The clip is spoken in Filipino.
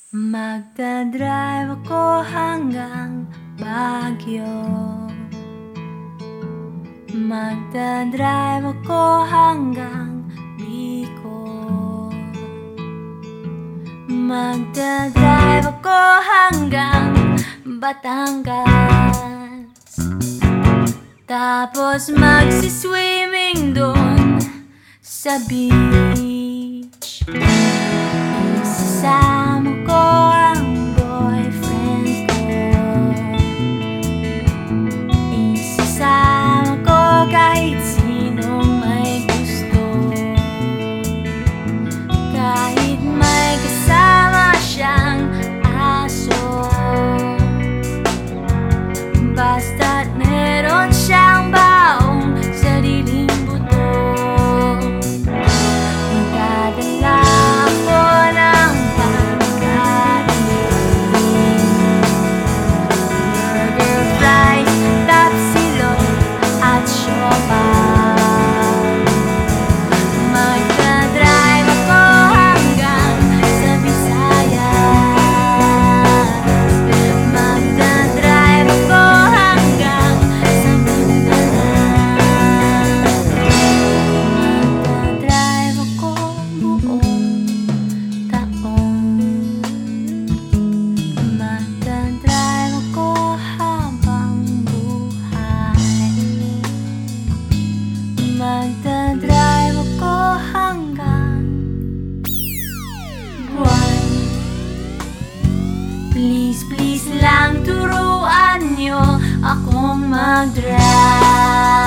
Magdadrive ako hanggang Baguio. Magdadrive ako hanggang Bicol. Magdadrive ako hanggang Batangas. Tapos magsiswimming doon sa beach. Isasama ko ang boyfriend ko. Isasama ko kahit sinong may gusto. Kahit may kasama siyang aso. Basta't meron siyang baong sariling buto. Magdadala ako ng pagkain, burger, fries, tapsilog at siomai. Magdadrive ako hanggang sa Visayas. Magdadrive ako hanggang sa Mindanao. Magdadrive ako buong taon. Magdadrive ako habang buhay. Magdadrive ako hanggang buwan. Please, please lang turuan niyo akong mag-drive.